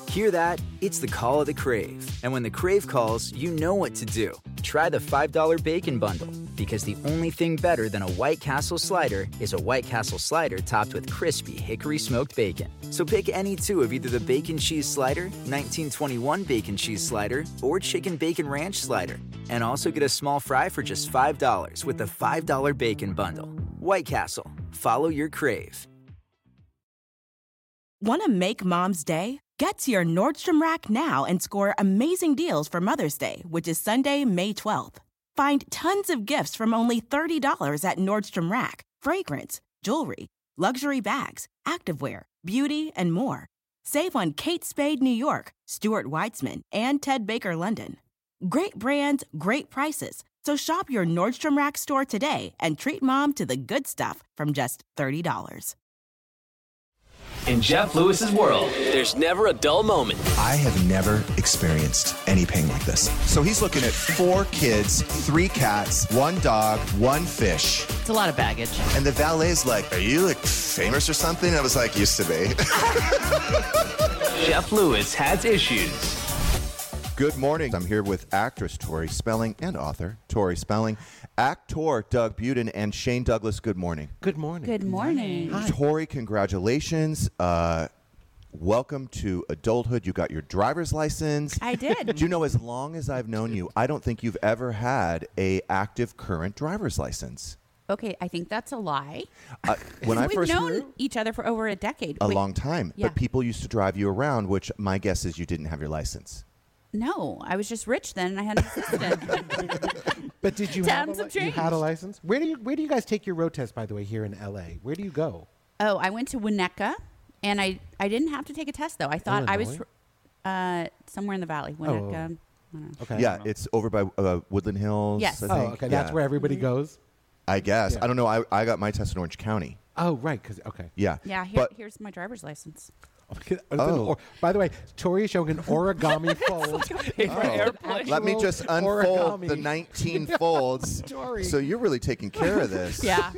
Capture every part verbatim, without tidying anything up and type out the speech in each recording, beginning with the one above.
Hear that? It's the call of the Crave. And when the Crave calls, you know what to do. Try the five dollar Bacon Bundle, because the only thing better than a White Castle slider is a White Castle slider topped with crispy hickory smoked bacon. So pick any two of either the Bacon Cheese Slider, nineteen twenty-one Bacon Cheese Slider, or Chicken Bacon Ranch Slider. And also get a small fry for just five dollars with the five dollar Bacon Bundle. White Castle. Follow your Crave. Want to make Mom's day? Get to your Nordstrom Rack now and score amazing deals for Mother's Day, which is Sunday, May twelfth. Find tons of gifts from only thirty dollars at Nordstrom Rack. Fragrance, jewelry, luxury bags, activewear, beauty, and more. Save on Kate Spade New York, Stuart Weitzman, and Ted Baker London. Great brands, great prices. So shop your Nordstrom Rack store today and treat Mom to the good stuff from just thirty dollars. In Jeff Lewis's world, there's never a dull moment. I have never experienced any pain like this. So he's looking at four kids, three cats, one dog, one fish. It's a lot of baggage. And the valet's like, are you like famous or something? I was like, used to be. Jeff Lewis has issues. Good morning. I'm here with actress Tori Spelling and author Tori Spelling, actor Doug Buden, and Shane Douglas. Good morning. Good morning. Good morning. Hi. Tori, congratulations. Uh, welcome to adulthood. You got your driver's license. I did. Do you know, as long as I've known you, I don't think you've ever had a active current driver's license. Okay, I think that's a lie. Uh, when I We've first known each other for over a decade. a Wait, long time, Yeah. but people used to drive you around, which my guess is you didn't have your license. No, I was just rich then, and I had an assistant. But did you have, Times a, have li- you had a changed. license? Where do you Where do you guys take your road test, by the way, here in L A? Where do you go? Oh, I went to Winnetka, and I, I didn't have to take a test, though. I thought I was Illinois? uh, somewhere in the valley. Winnetka. I don't know. Okay. Yeah, it's over by uh, Woodland Hills. Yes. I Oh, think. okay. That's Yeah. where everybody Mm-hmm. goes. I guess. Yeah. I don't know. I, I got my test in Orange County. Oh, right. Because okay. Yeah. Yeah, here, But here's my driver's license. Oh. Or, by the way, Tori is showing an origami fold. Oh. Let me just Actual unfold origami. the nineteen folds. Tori. So you're really taking care of this. Yeah.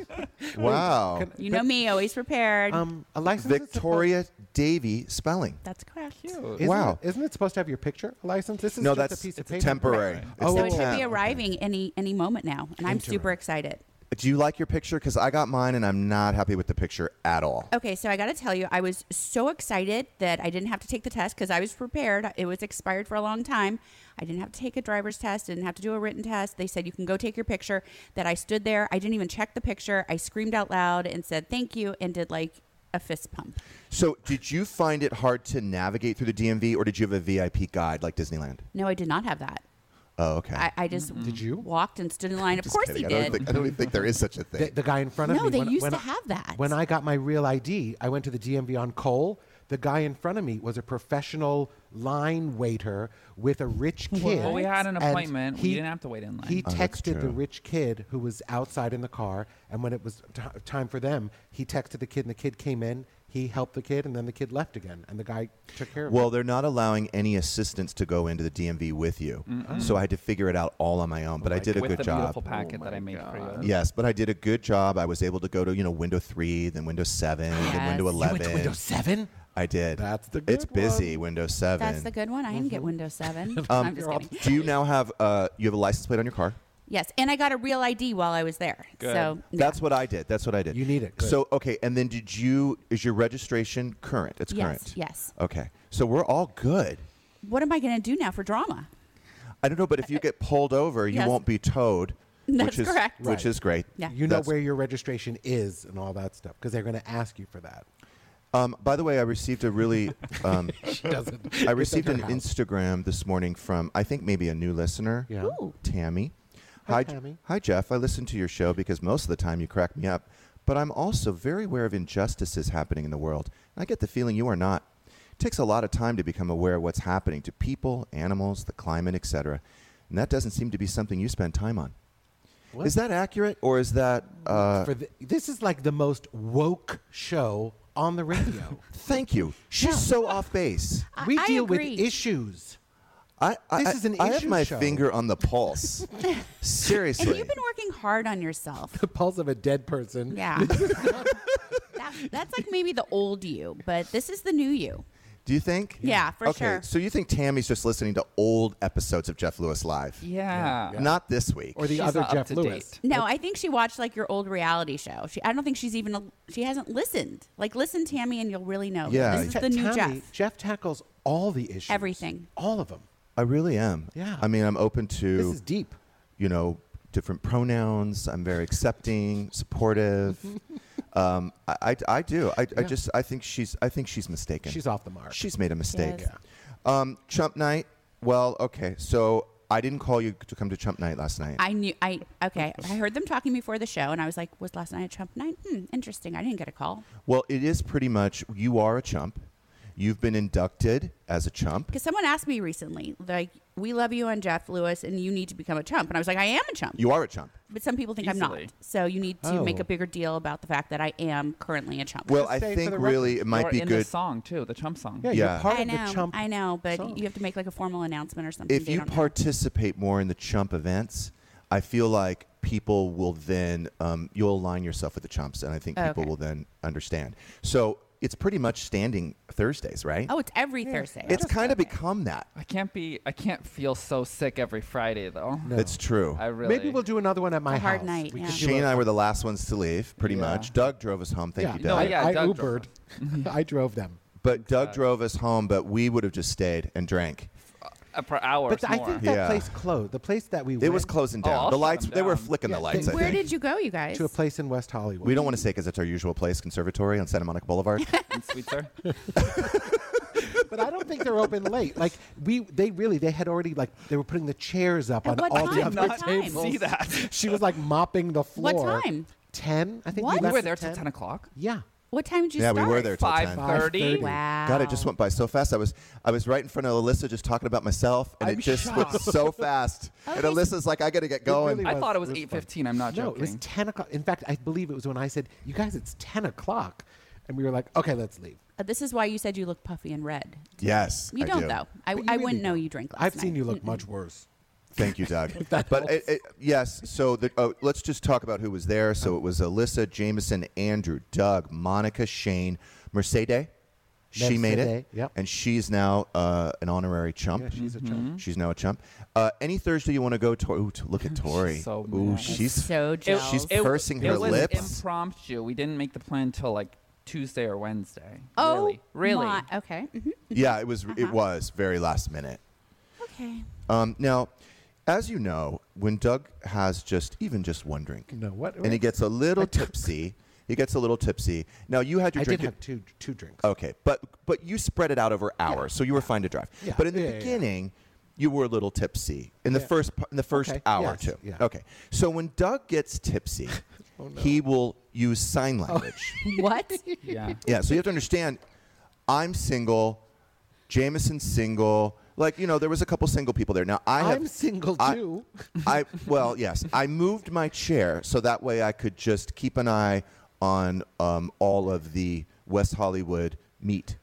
Wow. Can- You know me, always prepared. Um, a license. is Victoria Davy Spelling. That's correct. supposed- isn't Wow. It, isn't it supposed to have your picture? A license. This is No, just that's a piece of it's paper. temporary. It's Oh, So a it should temp. be arriving any any moment now, and I'm Interim. super excited. Do you like your picture? Because I got mine and I'm not happy with the picture at all. Okay, so I got to tell you, I was so excited that I didn't have to take the test because I was prepared. It was expired for a long time. I didn't have to take a driver's test, didn't have to do a written test. They said, you can go take your picture. That I stood there. I didn't even check the picture. I screamed out loud and said, thank you, and did like a fist pump. So did you find it hard to navigate through the D M V, or did you have a V I P guide like Disneyland? No, I did not have that. Oh, okay. I, I just Did you? walked and stood in line. Of Just course kidding. he I don't, did. think, I don't even think there is such a thing. The, the guy in front of No, me. they when, used when to I- have that. When I got my real I D, I went to the D M V on Cole. The guy in front of me was a professional line waiter with a rich kid. Well, we had an And appointment. he- we didn't have to wait in line. He Oh, that's texted the true. rich kid who was outside in the car, and when it was t- time for them, he texted the kid, and the kid came in. He helped the kid, and then the kid left again, and the guy took care of Well, it. they're not allowing any assistants to go into the D M V with you. So I had to figure it out all on my own, but I did a with good the job. beautiful packet that I made for you. Yes, but I did a good job. I was able to go to, you know, window three, then window seven, then Yes. window You You eleven. went to Windows seven? I did. That's the good It's busy, one. window seven. That's the good one. I didn't Mm-hmm. get Windows seven. Um, I'm just kidding. Do you now have uh, you have a license plate on your car? Yes, and I got a real I D while I was there. Good. So yeah. That's what I did. That's what I did. You need it. Good. So okay, and then did you? Is your registration current? It's yes, current. yes. Okay, so we're all good. What am I going to do now for drama? I don't know, but if you get pulled over, you Yes. won't be towed. That's which is, correct. Which Right. is great. Yeah. You know That's- where your registration is and all that stuff because they're going to ask you for that. Um, by the way, I received a really. Um, Doesn't I received it's an at her house. Instagram this morning from I think maybe a new listener. Yeah. Ooh. Tammy. Hi, J- Tammy. Hi, Jeff. I listen to your show because most of the time you crack me up, but I'm also very aware of injustices happening in the world. And I get the feeling you are not. It takes a lot of time to become aware of what's happening to people, animals, the climate, et cetera. And that doesn't seem to be something you spend time on. What? Is that accurate, or is that? Uh, For the, this is like the most woke show on the radio. thank you. She's Yeah. so off base. I- we I deal agree. with issues. I, I, This is an I have issue my show. finger on the pulse. Seriously. And you've been working hard on yourself. The pulse of a dead person. Yeah. that, that's like maybe the old you, but this is the new you. Do you think? Yeah, for okay, sure. So you think Tammy's just listening to old episodes of Jeff Lewis Live? Yeah. Yeah. Not this week. Or the She's other not up Jeff to Lewis. date. No, I think she watched like your old reality show. She, I don't think she's even, she hasn't listened. Like, listen, Tammy, and you'll really know. Yeah. This is Ta- the new Tammy, Jeff. Jeff tackles all the issues. Everything. All of them. I really am. Yeah. I mean, I'm open to, This is deep. you know, different pronouns. I'm very accepting, supportive. um, I, I, I do. I, I Yeah. just, I think she's, I think she's mistaken. She's off the mark. She's made a mistake. Yes. Um, Chump night. Well, okay. So I didn't call you to come to Chump night last night. I knew, I, okay. I heard them talking before the show, and I was like, was last night a chump night? Hmm, interesting. I didn't get a call. Well, it is pretty much, you are a chump. You've been inducted as a chump. Because someone asked me recently, like, we love you on Jeff Lewis, and you need to become a chump. And I was like, I am a chump. You are a chump. But some people think I'm Easily. not. So you need to make Oh. a bigger deal about the fact that I am currently a chump. Well, Just I say for think the really record. it might You're be in good. the song too, the Chump song. Yeah, Yeah. you're part I of know, the chump. I know, but song. you have to make like a formal announcement or something. If They you don't know. participate more in the chump events, I feel like people will then, um, you'll align yourself with the chumps, and I think people Okay. will then understand. So it's pretty much standing Thursdays, right? Oh, it's every Thursday. It's kind of become that. I can't be. I can't feel so sick every Friday though. No. It's true. I really. Maybe we'll do another one at my a hard house. night, We yeah. could do Shane a- and I were the last ones to leave, pretty Yeah. much. Doug drove us home. Thank yeah, you, no, Doug. I, Yeah, I Doug Ubered. I drove them. But Doug Doug. drove us home, but we would have just stayed and drank. uh, per hour. But I more. think that Yeah. place closed. The place that we It went was closing Oh, down. I'll the shut lights, them they were down. flicking Yeah, the lights, they- I Where think. did you go, you guys? to a place in West Hollywood. We don't want to say because it's our usual place, Conservatory on Santa Monica Boulevard. And Sweetser. But I don't think they're open late. Like we, they really, they had already like they were putting the chairs up At on what all time? the other What time? tables. See that? She was like mopping the What floor. time? Ten, I think. What? We, We left were at there till ten. ten o'clock. Yeah. What time did you yeah, start? we were there till Five ten. thirty. Wow. God, it just went by so fast. I was I was right in front of Alyssa just talking about myself, and I'm it just went shocked. so fast. And Okay. Alyssa's like, I got to get going. really I was- thought it was it was eight fun. fifteen. I'm not No, joking. it was ten o'clock. In fact, I believe it was when I said, "You guys, it's ten o'clock," and we were like, "Okay, let's leave." Uh, this is why you said you look puffy and red. Yes, You I don't, do. though. I, But you I really wouldn't know don't. you drink last I've night. seen you look Mm-mm. much worse. Thank you, Doug. but it, it, yes, so the, oh, let's just talk about who was there. So it was Alyssa, Jameson, Andrew, Doug, Monica, Shane, Mercedes. She made it, Mercedes, yep. and she's now uh, an honorary chump. Yeah, she's a chump. She's now a chump. Uh, any Thursday you want to go, Tori? Ooh, to look at Tori. so Ooh, mad. she's So jealous. she's pursing it her was lips. impromptu. We didn't make the plan until like Tuesday or Wednesday. Oh, really? Really? my- okay. hmm Yeah, it was. It Uh-huh. was very last minute. Okay. Um, now, as you know, when Doug has just even just one drink, No, what? and he gets a little tipsy, he gets a little tipsy. Now you had your I drink. did at- have two two drinks. Okay, but but you spread it out over hours, so you were fine to drive. Yeah. But in the Yeah, yeah, yeah. beginning, you were a little tipsy in the Yeah. first p- in the first Okay, hour or yes, two. yeah. Okay, so when Doug gets tipsy, he will use sign Oh. language. What? Yeah. Yeah, so you have to understand, I'm single, Jameson's single. Like, you know, there was a couple single people there. Now I have I'm single I- too. I well, yes. I moved my chair so that way I could just keep an eye on um, all of the West Hollywood meat.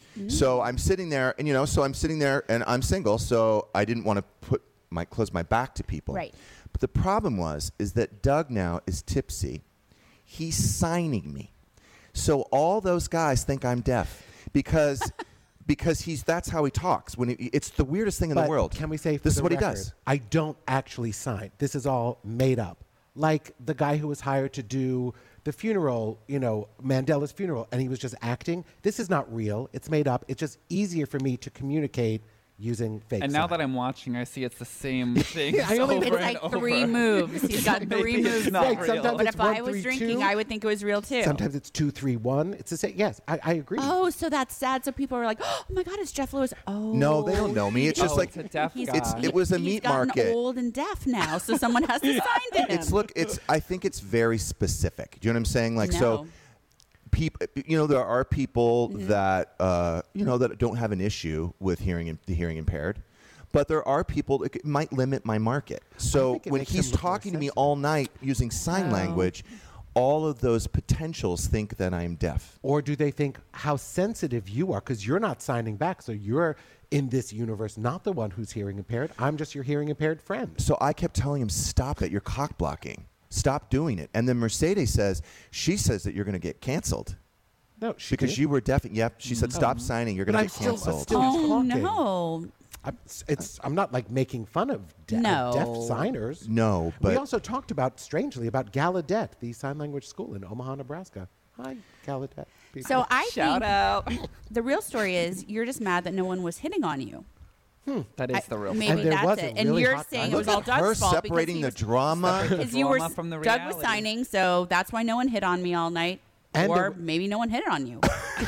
So I'm sitting there, and you know, so I'm sitting there, and I'm single, so I didn't want to put my close my back to people. Right. But the problem was, is that Doug now is tipsy. He's signing me, so all those guys think I'm deaf because because he's that's how he talks. When he, it's the weirdest thing in But the world. Can we say for this the is what record, he does? I don't actually sign. This is all made up. Like the guy who was hired to do the funeral, you know, Mandela's funeral, and he was just acting. This is not real. It's made up. It's just easier for me to communicate using fake. And now sign. that I'm watching, I see it's the same thing. I only- over It's and like over. three moves. He's got Maybe three it's moves. not Right, real. sometimes But it's if I one, was three, drinking, two. I would think it was real too. sometimes it's two, three, one. It's the same. Yes, I, I agree. Oh, so that's sad. So people are like, "Oh my God, it's Jeff Lewis." Oh, No, they don't know me. It's just Oh, like it's a deaf He's, guy. It's- it was a he's meat gotten market. old and deaf now, so someone has to sign to him. it's look it's I think it's very specific. Do you know what I'm saying? Like so No. people you know there are people Mm-hmm. that uh, you know that don't have an issue with hearing im- the hearing impaired. But there are people that it might limit my market. So think it when makes he's him look more talking to me sensitive. all night using sign Oh. language, all of those potentials think that I'm deaf. Or do they think how sensitive you are because you're not signing back? So you're in this universe, not the one who's hearing impaired. I'm just your hearing impaired friend. So I kept telling him, stop it. You're cock blocking. Stop doing it. And then Mercedes says, she says that you're going to get canceled. No, she because did? you were deaf. Yep, she said, "Stop signing. You're But going to I'm get still- canceled." I'm still- Oh talking. no. I'm, it's, I'm not like making fun of de- No. deaf signers. No, we but- also talked about, strangely, about Gallaudet, the sign language school in Omaha, Nebraska. Hi, Gallaudet. people. So I Shout think out. the real story is you're just mad that no one was hitting on you. That is I- the real maybe And there that's was a it. And really you're hot saying guy. it was Look all at Doug's her fault because separating he the was, drama. because you were drama from the Doug was reality. signing, so that's why no one hit on me all night. And or there- maybe no one hit on you.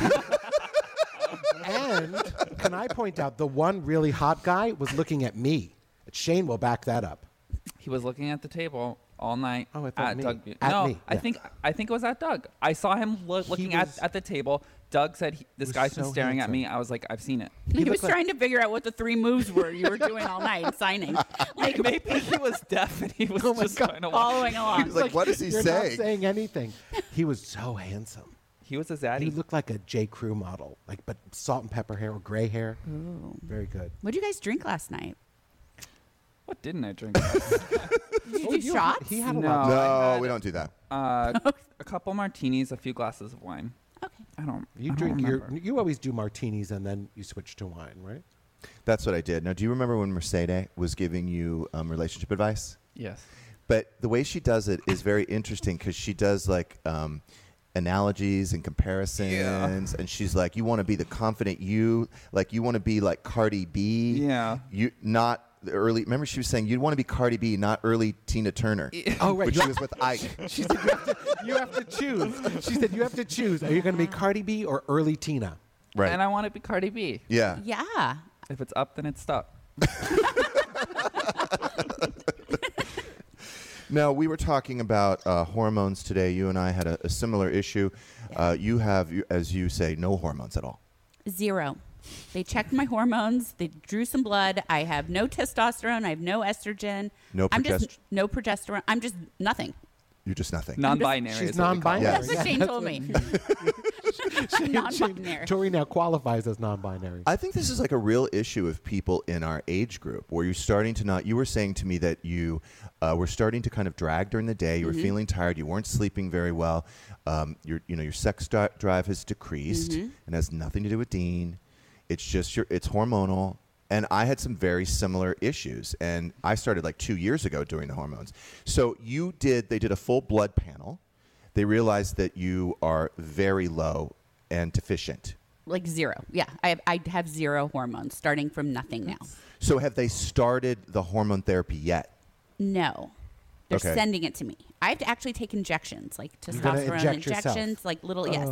And can I point out, the one really hot guy was looking at me. Shane will back that up. He was looking at the table all night Oh, I thought at me. Doug. At no, me, I yeah. think I think it was at Doug. I saw him lo- looking was- at, at the table. Doug said, he, "This was guy's been so staring at me." handsome. I was like, "I've seen it." He, was looked like- trying to figure out what the three moves were you were doing all night signing. Like Maybe he was deaf and he was Oh my just God. trying to walk. following along. He was like, "What is he You're saying?" not saying anything. He was so handsome. He was a He zaddy. looked like a J. Crew model, like but salt and pepper hair or gray hair. Very good. What did you guys drink last night? What didn't I drink? Did you Oh, do you- shots? He had a No. lot. No, I had- we don't do that. uh, a couple martinis, a few glasses of wine. Okay. I don't. You I don't drink your. remember. You always do martinis and then you switch to wine, right? That's what I did. Now, do you remember when Mercedes was giving you um, relationship advice? Yes. But the way she does it is very interesting because she does like um, analogies and comparisons, and she's like, "You want to be the confident you, like you want to be like Cardi B, Yeah. You not the early. Remember, she was saying you'd want to be Cardi B, not early Tina Turner. Oh, right. When You she was with Ike. She said you have, to, you have to choose. She said you have to choose. Are you going to be Cardi B or early Tina? Right. And I want to be Cardi B. yeah. Yeah. If it's up, then it's stuck. Now, we were talking about uh, hormones today. You and I had a, a similar issue. Uh, you have, you- as you say, no hormones at all. Zero. They checked my hormones. They drew some blood. I have no testosterone. I have no estrogen. No I'm just progest- no progesterone. I'm just nothing. You're just nothing. Non-binary. She's is what we call it. non-binary. Yes. That's what Shane told me. I'm non-binary. Tori now qualifies as non-binary. I think this is like a real issue of people in our age group where you're starting to not. You were saying to me that you uh, were starting to kind of drag during the day. You were feeling tired. You weren't sleeping very well. Um, your, you know, your sex dri- drive has decreased and has nothing to do with Dean. It's just your. It's hormonal. And I had some very similar issues, and I started like two years ago doing the hormones. So you did. They did a full blood panel. They realized that you are very low and deficient. Like zero. Yeah. I have, I have zero hormones starting from nothing now. So have they started the hormone therapy yet? No. They're Okay. sending it to me. I have to actually take injections, like You're gonna testosterone inject yourself. injections, like little, yes.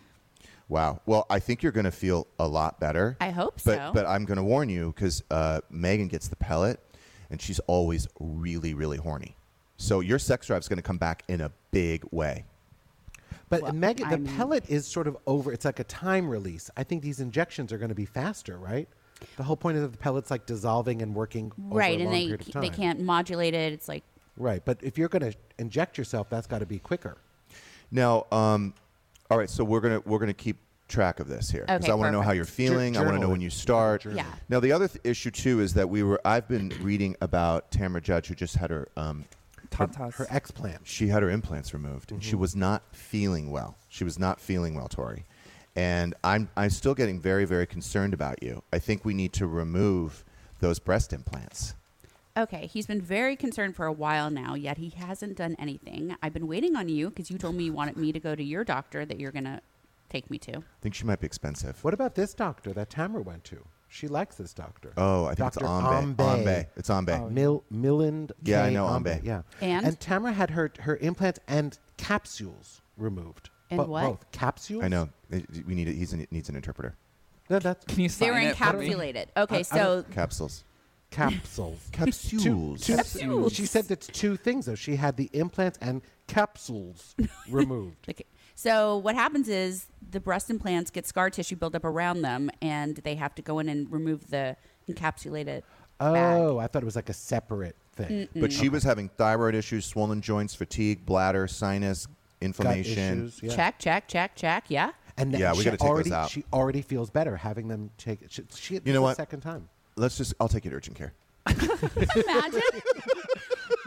Wow. Well, I think you're going to feel a lot better. I hope but, so. But I'm going to warn you because uh, Megan gets the pellet, and she's always really, really horny. So your sex drive is going to come back in a big way. But Well, Megan, the I mean- pellet is sort of over. It's like a time release. I think these injections are going to be faster, right? The whole point is that the pellet's like dissolving and working Right. over a And long they, period of time. they can't modulate it. It's like, Right, but if you're going to inject yourself, that's got to be quicker. Now, um, all right. So we're gonna we're gonna keep track of this here because Okay, I want to know how perfect. you're feeling. I want to journal know it. when you start. Journal Yeah. Now, the other th- issue too is that we were. I've been reading about Tamara Judge, who just had her. Um, Tatas. Her explant. she had her implants removed, and she was not feeling well. She was not feeling well, Tori. And I'm I'm still getting very, very concerned about you. I think we need to remove those breast implants. okay, he's been very concerned for a while now, yet he hasn't done anything. I've been waiting on you because you told me you wanted me to go to your doctor that you're going to take me to. I think she might be expensive. What about this doctor that Tamara went to? She likes this doctor. Oh, I think Doctor it's Ambe. Ambe. Ambe. It's Ambe. Mil Milland. Yeah, I K. know Ambe. Yeah. And? and Tamara had her her implants and capsules removed. And Bo- what? Both capsules. I know. It- We need. A, he's an, needs an interpreter. No, that's Can you They sign were it for me? encapsulated. Okay, I so Capsules. capsules. Capsules. Two, Capsules. She said that's two things though. She had the implants and capsules removed. Okay. So what happens is the breast implants get scar tissue built up around them, and they have to go in and remove the encapsulated bag. Oh, I thought it was like a separate thing. But she was having thyroid issues, swollen joints, fatigue, bladder, sinus, Gut inflammation. issues. Yeah. Check, check, check, check. Yeah. And then Yeah, we she gotta take those already, out. She already feels better having them take it. She, she, You this know is what? the second time. Let's just. I'll take you to urgent care. Imagine.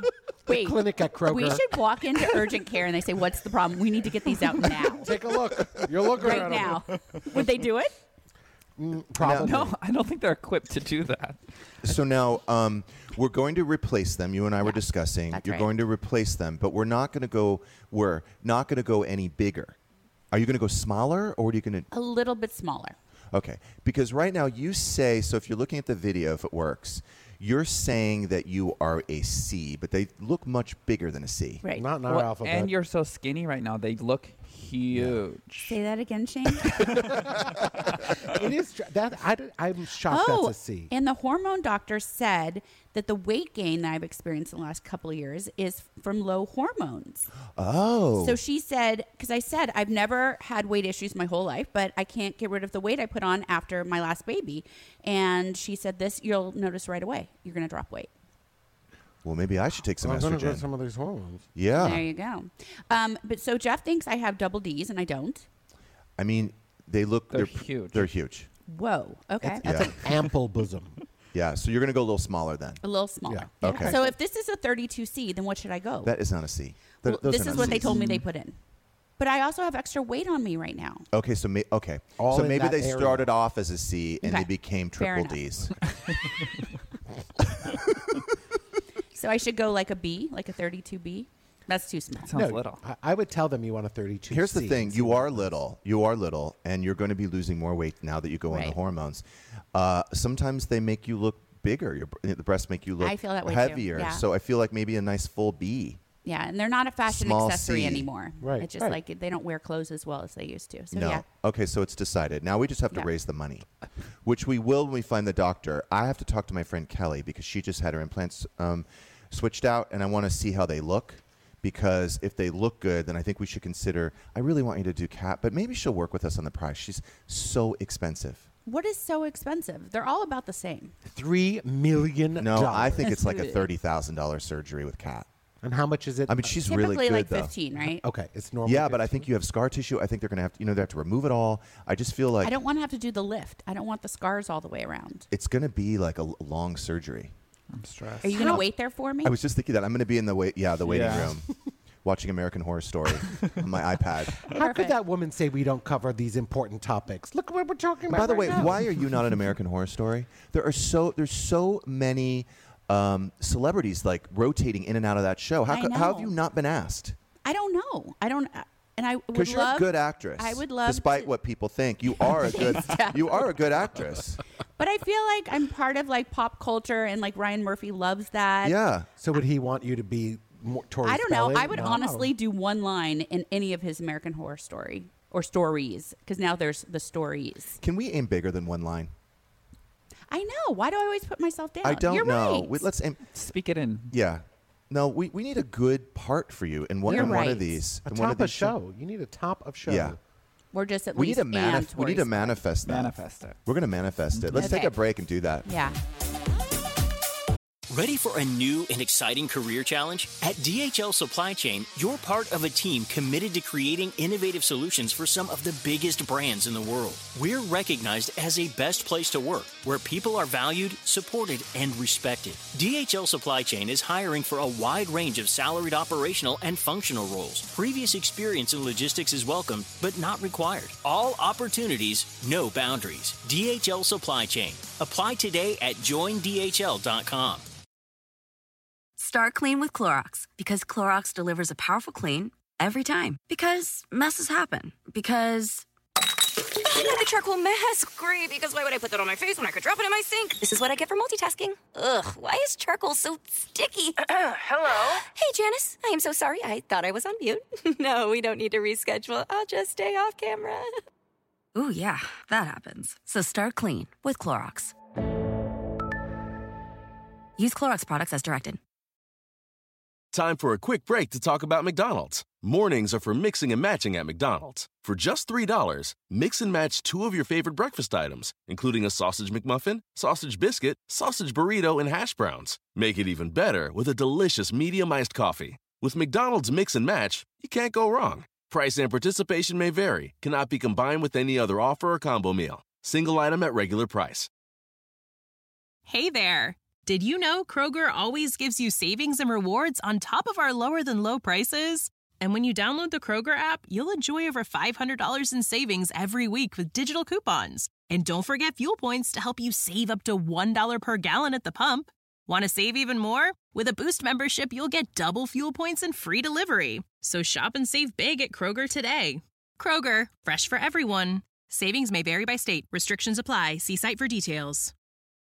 Wait, clinic at Kroger. we should walk into urgent care and they say, "What's the problem? We need to get these out now, Take a look. You're looking right at 'em. now." Would they do it? Mm, probably. No, I don't think they're equipped to do that. So now um, we're going to replace them. You and I were discussing. that's You're right. going to replace them, but we're not going to go. We're not going to go any bigger. Are you going to go smaller, or are you going to? A little bit smaller. Okay, because right now you say, so if you're looking at the video, if it works, you're saying that you are a C, but they look much bigger than a C. Right. Not in our Well, alphabet. and you're so skinny right now. They look huge. Say that again, Shane. It is tr- that I, don't- I'm shocked Oh, that's a C. and the hormone doctor said that the weight gain that I've experienced in the last couple of years is from low hormones. Oh. So she said, because I said I've never had weight issues my whole life, but I can't get rid of the weight I put on after my last baby. And she said, this you'll notice right away. You're going to drop weight. Well, maybe I should take some I'm going to estrogen. get some of these hormones. yeah. There you go. Um, but so Jeff thinks I have double D's and I don't. I mean, they look. They're huge. They're huge. Whow. Okay. That's Yeah. an ample bosom. Yeah. So you're going to go a little smaller then. A little smaller. Yeah. Okay. So if this is a thirty-two C, then what should I go? That is not a C. Th- Well, those this are is not what they Cs. told me they put in. But I also have extra weight on me right now. Okay, so may- okay, All so in maybe that they area. started off as a C and Okay. they became Fair triple enough. Ds. So I should go like a B, like a thirty-two B. That's too small. Sounds No, little. I, I would tell them you want a thirty-two. Here's the C thing: and see you what are happens. little, you are little, and you're going to be losing more weight now that you go on the Right. hormones. Uh, sometimes they make you look bigger. Your br- the breasts make you look I feel that way too, heavier. yeah. So I feel like maybe a nice full B. Yeah, and they're not a fashion Small accessory C. anymore. Right, It's just right. like they don't wear clothes as well as they used to. So no. yeah. Okay, so it's decided. Now we just have to Yeah. raise the money, which we will when we find the doctor. I have to talk to my friend Kelly because she just had her implants um, switched out, and I want to see how they look. Because if they look good, then I think we should consider. I really want you to do Kat, but maybe she'll work with us on the price. She's so expensive. What is so expensive? They're all about the same. Three million. No, I think That's it's like a good. thirty thousand dollars surgery with Kat. And how much is it? I mean, she's Typically really good like though. fifteen, right? Okay, it's normal. Yeah, but I think you have scar tissue. I think they're gonna have to, you know, they have to remove it all. I just feel like I don't want to have to do the lift. I don't want the scars all the way around. it's gonna be like a l- long surgery. I'm stressed. Are you going to wait there for me? I was just thinking that I'm gonna be in the wait, yeah, the waiting Yeah. room, watching American Horror Story on my iPad. How Perfect. could that woman say we don't cover these important topics? Look what we're talking And about. by the right way, now. why are you not an American Horror Story? There are so there's so many um, celebrities like rotating in and out of that show. How I co- how have know. you not been asked? I don't know. I don't. uh, And I would Because you're love, a good actress. I would love, despite to- what people think, you are a good Stop. you are a good actress. But I feel like I'm part of like pop culture, and like Ryan Murphy loves that. Yeah. So would he want you to be more Tori I don't know. Spelling? I would No. honestly do one line in any of his American Horror Story or stories, because now there's the stories. Can we aim bigger than one line? I know. Why do I always put myself down? I don't You're know. Right. We, let's aim. Speak it in. Yeah. No, we, we need a good part for you in one, You're in one of right. these. A in one top of these of show. You need a top of show. Yeah. We're just at We need least to manif- and We need to Tori manifest that. Manifest it. We're gonna manifest it. Let's take Okay. a break and do that. Spelling. Yeah. Ready for a new and exciting career challenge? At D H L Supply Chain, you're part of a team committed to creating innovative solutions for some of the biggest brands in the world. We're recognized as a best place to work, where people are valued, supported, and respected. D H L Supply Chain is hiring for a wide range of salaried operational and functional roles. Previous experience in logistics is welcome, but not required. All opportunities, no boundaries. D H L Supply Chain. Apply today at join D H L dot com. Start clean with Clorox, because Clorox delivers a powerful clean every time. Because messes happen. Because I need the charcoal mask. Great, because why would I put that on my face when I could drop it in my sink? This is what I get for multitasking. Ugh, why is charcoal so sticky? Hello? Hey, Janice. I am so sorry. I thought I was on mute. No, we don't need to reschedule. I'll just stay off camera. Ooh, yeah, that happens. So start clean with Clorox. Use Clorox products as directed. Time for a quick break to talk about McDonald's. Mornings are for mixing and matching at McDonald's. For just three dollars, mix and match two of your favorite breakfast items, including a sausage McMuffin, sausage biscuit, sausage burrito, and hash browns. Make it even better with a delicious medium iced coffee. With McDonald's Mix and Match, you can't go wrong. Price and participation may vary, cannot be combined with any other offer or combo meal. Single item at regular price. Hey there. Did you know Kroger always gives you savings and rewards on top of our lower-than-low prices? And when you download the Kroger app, you'll enjoy over five hundred dollars in savings every week with digital coupons. And don't forget fuel points to help you save up to one dollar per gallon at the pump. Want to save even more? With a Boost membership, you'll get double fuel points and free delivery. So shop and save big at Kroger today. Kroger, fresh for everyone. Savings may vary by state. Restrictions apply. See site for details.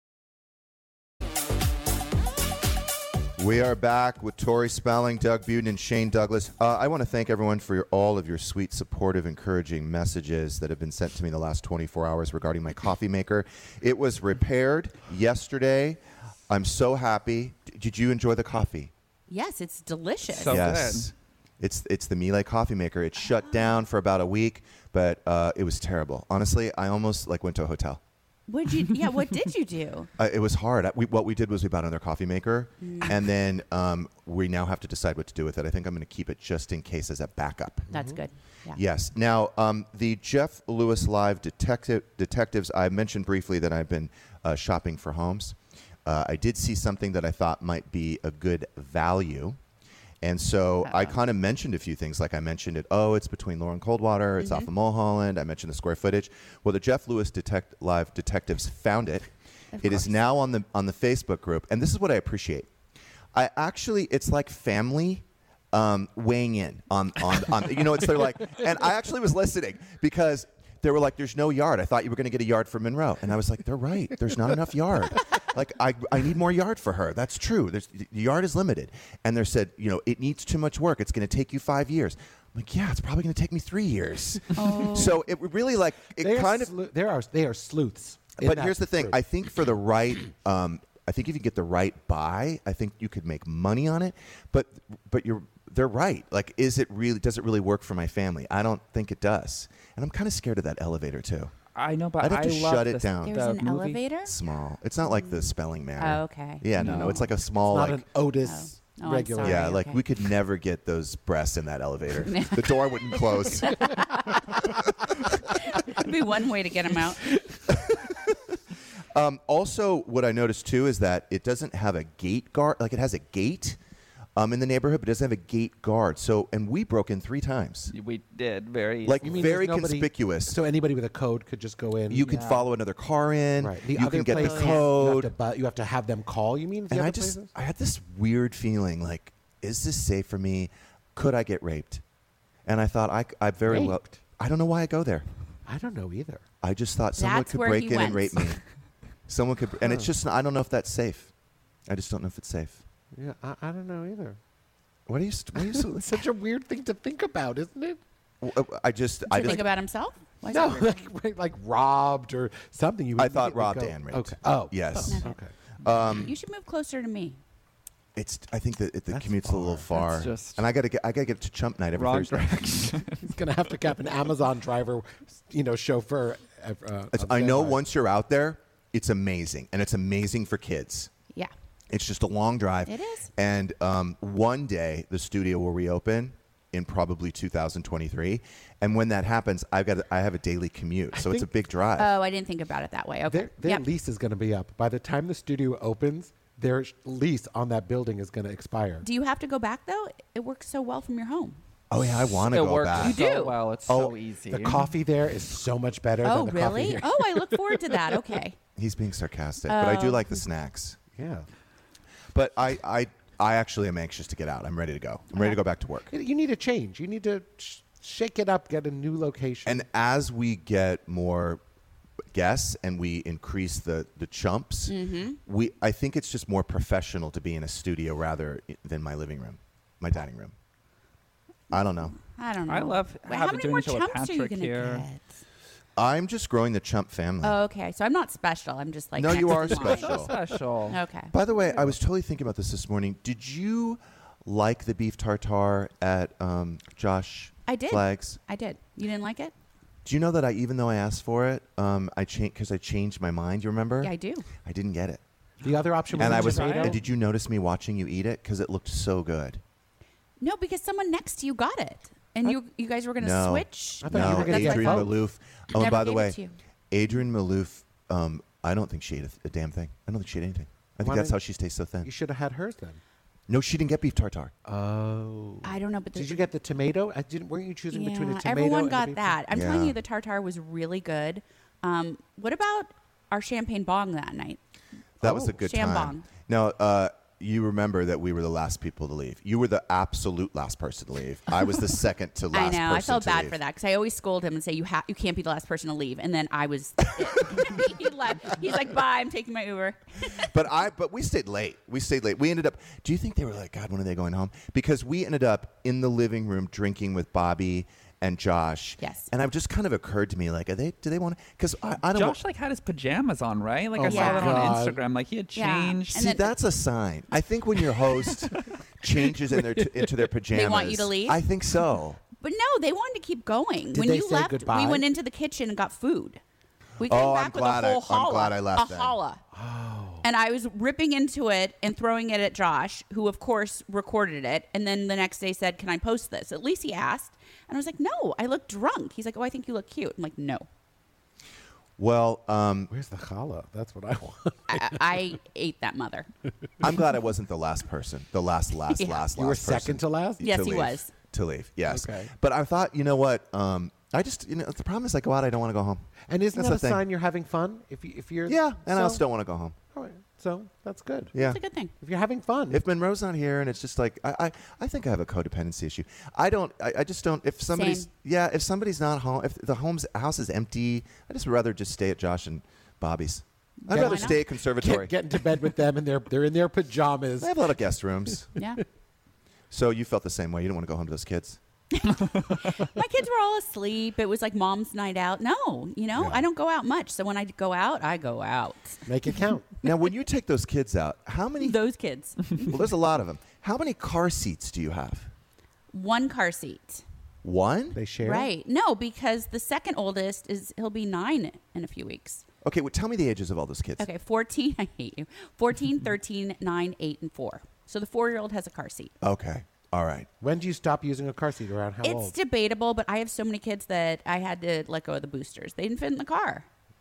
We are back with Tori Spelling, Doug Buden, and Shane Douglas. Uh, I want to thank everyone for your, all of your sweet, supportive, encouraging messages that have been sent to me the last twenty-four hours regarding my coffee maker. It was repaired yesterday. I'm so happy. D- did you enjoy the coffee? Yes, it's delicious. So yes. good. It's it's the Miele coffee maker. It shut down for about a week, but uh, it was terrible. Honestly, I almost like went to a hotel. Would you? Yeah. What did you do? Uh, it was hard. We, what we did was we bought another coffee maker, mm. and then um, we now have to decide what to do with it. I think I'm going to keep it just in case as a backup. That's good. Yeah. Yes. Now, um, the Jeff Lewis Live detective detectives. I mentioned briefly that I've been uh, shopping for homes. Uh, I did see something that I thought might be a good value. And so Uh-oh. I kind of mentioned a few things, like I mentioned it, oh, it's between Laurel and Coldwater, it's mm-hmm. off of Mulholland. I mentioned the square footage. Well, the Jeff Lewis Detect Live detectives found it. Of it course. Is now on the on the Facebook group, and this is what I appreciate. I actually, it's like family um, weighing in on, on, on you know, it's they're like, and I actually was listening because they were like, there's no yard. I thought you were going to get a yard for Monroe. And I was like, they're right. There's not enough yard. Like, I I need more yard for her. That's true. There's, the yard is limited. And they said, you know, it needs too much work. It's going to take you five years. I'm like, yeah, it's probably going to take me three years. Oh. So it really like, it they kind of. Slu- there are, they are sleuths. But here's the thing. Group. I think for the right, um, I think if you get the right buy, I think you could make money on it. But but you're they're right. Like, is it really, does it really work for my family? I don't think it does. And I'm kind of scared of that elevator, too. I know, but I'd have I to love shut this, it down. There's an movie. elevator? Small. It's not like the Spelling Manor. Oh, okay. Yeah, no, no. no. It's like a small, it's not like. an Otis oh. Oh, regular. sorry. Yeah, like okay. we could never get those breasts in that elevator. The door wouldn't close. That'd be one way to get them out. um, also, what I noticed, too, is that it doesn't have a gate guard. Like, it has a gate. Um, in the neighborhood, but it doesn't have a gate guard. So, and we broke in three times. We did very like easily. very nobody, conspicuous. So anybody with a code could just go in. You could yeah. follow another car in. Right. The you other can get the places, code. You have, to, bu- you have to have them call. You mean? The and other I just, places? I had this weird feeling like, is this safe for me? Could I get raped? And I thought, I, I very raped? well. I don't know why I go there. I don't know either. I just thought someone That's could where break he in went. and rape me. Someone could, and it's just, I don't know if that's safe. I just don't know if it's safe. Yeah, I, I don't know either. What are you? What are you so, It's such a weird thing to think about, isn't it? I just. To I think just, about himself? Why is No, that weird? like, like robbed or something. You. I would thought immediately robbed go- and raped. Okay. Oh. Yes. Okay. Okay. Um, You should move closer to me. It's. I think that it, the That's commute's a little far, That's just and I gotta get. I gotta get to Chump Night every wrong Thursday. direction. He's gonna have to cap an Amazon driver, you know, chauffeur. Uh, It's- of I know Zenline. once you're out there, it's amazing, and it's amazing for kids. Yeah. It's just a long drive. It is. And um, one day the studio will reopen in probably two thousand twenty-three, and when that happens, I've got. I have a daily commute, so it's a think- big drive. Oh, I didn't think about it that way. Okay. Their, their Yep. lease is going to be up by the time the studio opens. Their sh- lease on that building is going to expire. Do you have to go back, though? It works so well from your home. oh yeah, I want to It go works back. You so do? well. It's Oh, so easy. The coffee there is so much better. Oh, than the coffee really? here. Oh, I look forward to that. Okay. He's being sarcastic, but I do Oh. like the snacks. Yeah. But I, I, I actually am anxious to get out. I'm ready to go. I'm ready to go back to work. You need a change. You need to sh- shake it up, get a new location. And as we get more guests and we increase the, the chumps, Mm-hmm. we I think it's just more professional to be in a studio rather i- than my living room, my dining room. I don't know. I don't know. I love Wait, having- how many doing more the show with chumps are you Patrick gonna here. get? I'm just growing the chump family. Oh, okay. So I'm not special. I'm just like No, you next are in line. special. Special. Okay. By the way, I was totally thinking about this this morning. Did you like the beef tartare at um, Josh I did. Flagg's? I did. You didn't like it? Do you know that I, even though I asked for it, um, I changed because I changed my mind. You remember? Yeah, I do. I didn't get it, the other option was and I was. tomato. And did you notice me watching you eat it? Because it looked so good. No, because someone next to you got it, and you you guys were going to No. switch. I thought you No, were gonna That's get what I Adrian thought. Malouf. Oh, and Never by the gave it way, to you. Adrian Malouf. Um, I don't think she ate a, a damn thing. I don't think she ate anything. I think Why that's don't- how she stays so thin. You should have had hers then. No, she didn't get beef tartare. Oh. I don't know, but the, Did you get the tomato? I didn't. Weren't you choosing yeah, between a tomato? everyone and a got beef that. I'm telling Yeah. you, the tartare was really good. Um, what about our champagne bong that night? That was Oh. a good Shambong. time. Now, uh, you remember that we were the last people to leave. You were the absolute last person to leave. I was the second to I last know. person I felt to bad leave. for that because I always scold him and say you ha- you can't be the last person to leave, and then I was. he left. He's like, "Bye, I'm taking my Uber." But I, but we stayed late. We stayed late. We ended up. Do you think they were like, God, when are they going home? Because we ended up in the living room drinking with Bobby and Josh. Yes. And it just kind of occurred to me, like, are they? Do they want to? Because I, I don't. Josh like had his pajamas on, right? Like Oh I saw my that God. on Instagram. Like he had Yeah. changed. And See, then- that's a sign. I think when your host changes in their t- into their pajamas, want you to leave? I think so. But no, they wanted to keep going. Did when they you say left, goodbye? we went into the kitchen and got food. We came Oh, back I'm with glad a I- whole I'm challah. glad I left a then. challah. And I was ripping into it and throwing it at Josh, who of course recorded it, and then the next day said, "Can I post this?" At least he asked, and I was like, "No, I look drunk." He's like, "Oh, I think you look cute." I'm like, "No, Well, um, Where's the challah? That's what I want. I, I ate that mother." I'm glad I wasn't the last person, the last, last, Yeah. last, You were last person second to last? Yes, he leave. was. To leave, yes. Okay. But I thought, you know what? Um, I just, you know, the problem is I go out, I don't want to go home. And isn't That's that a the thing. sign you're having fun? If you, if you're Yeah, and I so, also don't want to go home. All right, so that's good. Yeah. It's a good thing. If you're having fun, If Monroe's not here and it's just like I, I, I think I have a codependency issue. I don't I, I just don't if somebody's Same. yeah, if somebody's not home if the home's house is empty, I just rather just stay at Josh and Bobby's. I'd Yeah. rather Why not? stay at conservatory. get, get into bed with them, and they're they're in their pajamas. They have a lot of guest rooms. Yeah. So you felt the same way. You don't want to go home to those kids. My kids were all asleep. It was like mom's night out. No, you know, Yeah. I don't go out much. So when I go out, I go out. Make it count. Now, when you take those kids out, how many Those kids. well, there's a lot of them. How many car seats do you have? One car seat. One? They share. Right. No, because the second oldest is he'll be nine in a few weeks. Okay, well, tell me the ages of all those kids. Okay, fourteen. I hate you. fourteen, thirteen, nine, eight, and four. So the four-year-old has a car seat. Okay. All right. When do you stop using a car seat? Around how it's old? debatable, but I have so many kids that I had to let go of the boosters. They didn't fit in the car.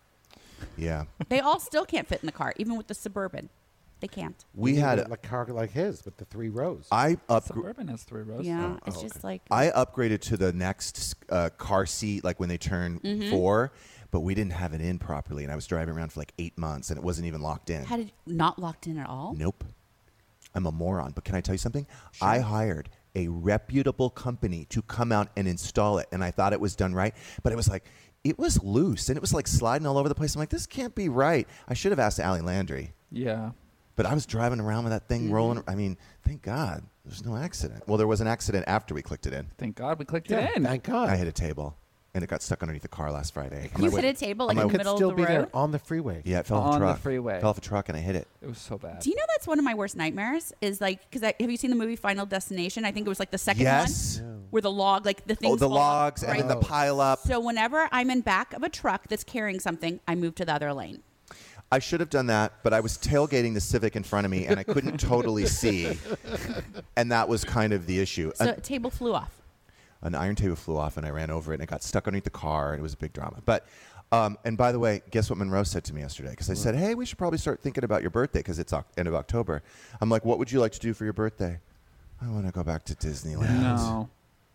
Yeah. They all still can't fit in the car, even with the Suburban. They can't. We You need had a, a car like his with the three rows. I upgraded Suburban has three rows. Yeah, Oh, it's just like I upgraded to the next uh, car seat, like when they turn Mm-hmm. four, but we didn't have it in properly, and I was driving around for like eight months, and it wasn't even locked in. had it not locked in at all. Nope. I'm a moron, but can I tell you something? I hired a reputable company to come out and install it, and I thought it was done right, but it was like, it was loose, and it was like sliding all over the place. I'm like, this can't be right. I should have asked Allie Landry. Yeah. But I was driving around with that thing Mm-hmm. rolling. I mean, thank God there's no accident. Well, there was an accident after we clicked it in. Thank God we clicked yeah, it in. thank God. I hit a table, and it got stuck underneath the car last Friday. On You my hit way- a table on like my in way- the could middle still of the be there road. on the freeway. Yeah, it fell off On a the truck. freeway. Fell off a truck, and I hit it. It was so bad. Do you know that's one of my worst nightmares? Is like because have you seen the movie Final Destination? I think it was like the second Yes. one where the log, like the things. Oh, the fall off, logs, and right? then the pile up. So whenever I'm in back of a truck that's carrying something, I move to the other lane. I should have done that, but I was tailgating the Civic in front of me, and I couldn't totally see, and that was kind of the issue. So An, a table flew off. an iron table flew off, and I ran over it, and it got stuck underneath the car, and it was a big drama. But, um, and by the way, guess what Monroe said to me yesterday? Because I said, hey, we should probably start thinking about your birthday because it's oc- end of October. I'm like, what would you like to do for your birthday? I want to go back to Disneyland. No.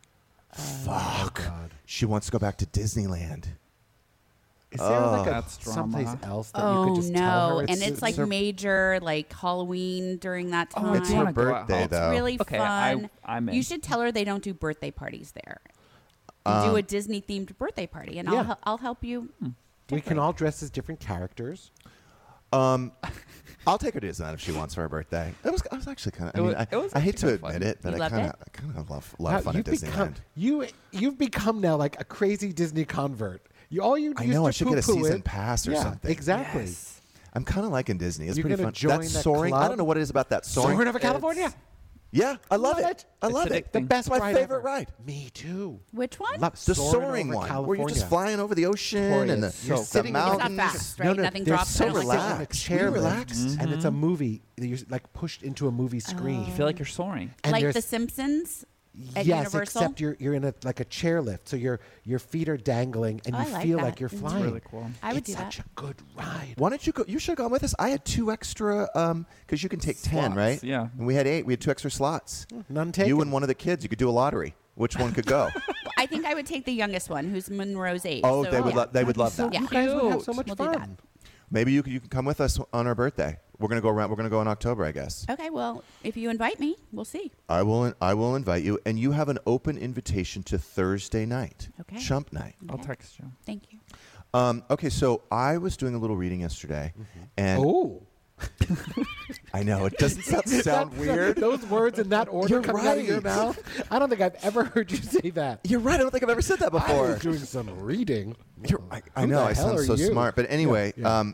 Fuck. God. She wants to go back to Disneyland. Is there like a That's drama. someplace else that you Oh could just tell no! her? And it's like her- major, like Halloween during that Oh, time. It's I her wanna go out. birthday, It's though. really Okay, I- fun. I'm in. You should tell her they don't do birthday parties there. You Um, do a Disney themed birthday party, and Yeah. I'll hel- I'll help you. we can all dress as different characters. Um, I'll take her to Disneyland if she wants for her birthday. It was, I was actually kind of. I It mean, was- I, it was I hate actually to kinda admit fun. it, but You I loved kind it? of, I kind of love a lot Wow, of fun you've at Disneyland. become you you've become now like a crazy Disney convert. You all you I used know, to I should get a poo-poo season it. pass or yeah, something. Exactly. Yes. I'm kind of liking Disney. It's You're pretty gonna fun. join that that soaring. I club? don't know what it is about that soaring. Soaring over California. Yeah, I love, Love it. it. I It's love it. addicting. The best It's my ride favorite ever. ride. Me too. Which one? Love The soaring, soaring over one, California. where you're just flying over the ocean and the, Glorious. you're So sitting fun. the It's not mountains. fast, right? Nothing they're drops. so I don't like Sit that. on a relaxed. chair, You're Liz, relaxed. and it's a movie. You're like pushed into a movie screen. You feel like you're soaring. And like there's- The Simpsons. at yes, Universal? except you're you're in a like a chairlift, so your your feet are dangling and Oh, you I like feel that. like you're Mhm. flying. really cool. I would it's do such that. a good ride. Why don't you go? You should have gone with us. I had two extra, um, because you can take ten, Slots, right? yeah. And we had eight. We had two extra slots. None taken. You and one of the kids. You could do a lottery. Which one could go? I think I would take the youngest one, who's Monroe's age. Oh, so, they would yeah. lo- they would love So that. Yeah. you guys would have so Cute. much We'll do that. fun. Maybe you can, you can come with us on our birthday. We're gonna go around. We're gonna go in October, I guess. Okay, well, if you invite me, we'll see. I will. I will invite you, and you have an open invitation to Thursday night, Okay. Chump night. I'll Okay. text you. Thank you. Um, okay, so I was doing a little reading yesterday, and Oh, I know it doesn't sound, sound weird. Those words in that order You're coming out of your right. mouth. I don't think I've ever heard you say that. You're right. I don't think I've ever said that I before. was doing some reading. You're, I, I Who know. the I hell sound are so you? smart, but anyway, Yeah, yeah. Um,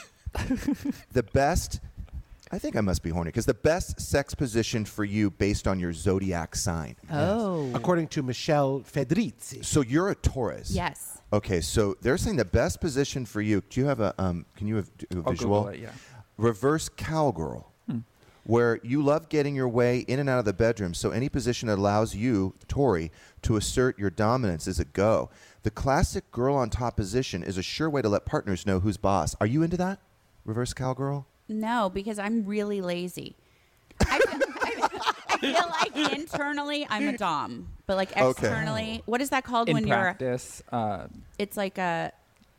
the best. I think I must be horny because the best sex position for you based on your zodiac sign. Oh. According to Michelle Fedrizzi. So you're a Taurus. Yes. Okay, so they're saying the best position for you. Do you have a um? Can you have a I'll visual? Google it, yeah. Reverse cowgirl, where you love getting your way in and out of the bedroom. So any position that allows you, Tori, to assert your dominance is a go. The classic girl on top position is a sure way to let partners know who's boss. Are you into that? Reverse cowgirl. No, because I'm really lazy. I feel, I, I feel like internally I'm a dom, but like Okay. externally, what is that called In when you're? practice, uh, It's like a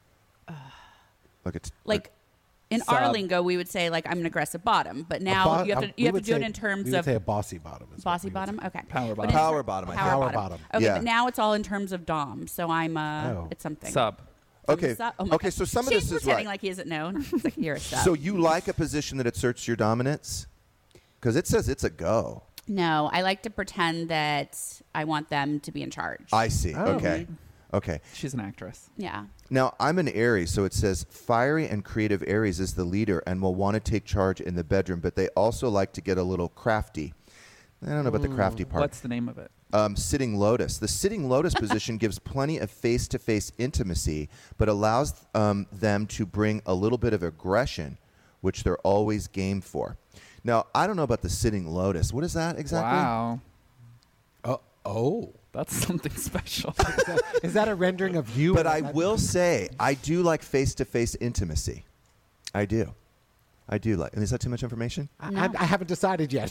Look at like. In Sub. our lingo, we would say like I'm an aggressive bottom, but now A bo- you have uh, to we you have to would do it say- in terms we would of say a bossy bottom. is what bossy we would bottom. say. Okay, Power But bottom. in ter- Power bottom, I think. Power, Power bottom. bottom. Okay, Yeah. but now it's all in terms of dom. So I'm uh, Oh. it's something. sub. I'm a Okay. sub- oh my Okay, God. so some of Shane's this is pretending right. like he isn't known. It's like you're a sub. So you like a position that asserts your dominance? Because it says it's a go. No, I like to pretend that I want them to be in charge. I see. Oh. Okay. Okay. She's an actress. yeah. Now, I'm an Aries, so it says fiery and creative Aries is the leader and will want to take charge in the bedroom, but they also like to get a little crafty. I don't know about the crafty part. What's the name of it? Um, sitting lotus. The sitting lotus position gives plenty of face-to-face intimacy, but allows um, them to bring a little bit of aggression, which they're always game for. Now, I don't know about the sitting lotus. What is that exactly? Wow. Oh, oh. That's something special. Is that, is that a rendering of you? But Is I that- will say, I do like face-to-face intimacy. I do. I do like. And is that too much information? I, I, I haven't decided yet.